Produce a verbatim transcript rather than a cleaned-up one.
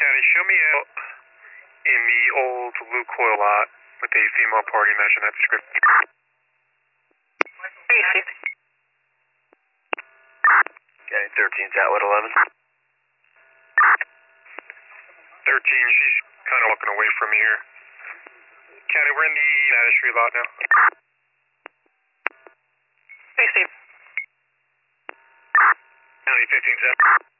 Caddy, show me out in the old Lukoil lot with a female party matching that description. Caddy, thirteen's outlet eleven. thirteen, she's kind of walking away from here. Caddy, we're in the United Street lot now. Hey, Steve. County fifteen's up.